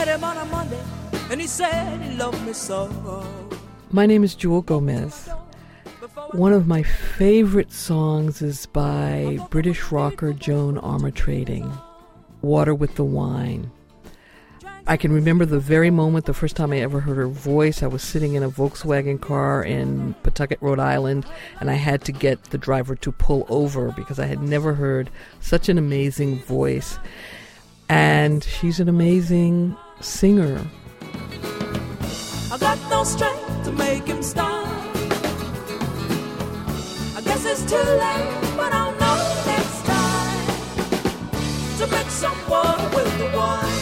met him on a Monday, and he said he loved me so. My name is Jewel Gomez. One of my favorite songs is by British rocker Joan Armatrading, Water with the Wine. I can remember the very moment, the first time I ever heard her voice. I was sitting in a Volkswagen car in Pawtucket, Rhode Island, and I had to get the driver to pull over because I had never heard such an amazing voice. And she's an amazing singer. I got no strength to make him stop. I guess it's too late, but I'll know next time to make some water with the wine.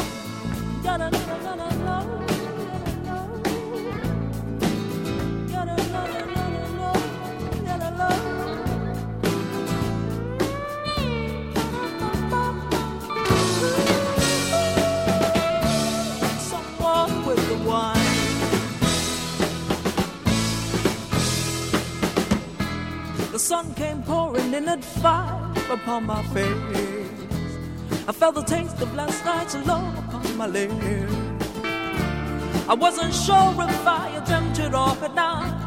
The sun came pouring in at 5 upon my face. I felt the taste of last night's love upon my lips. I wasn't sure if I attempted or had not.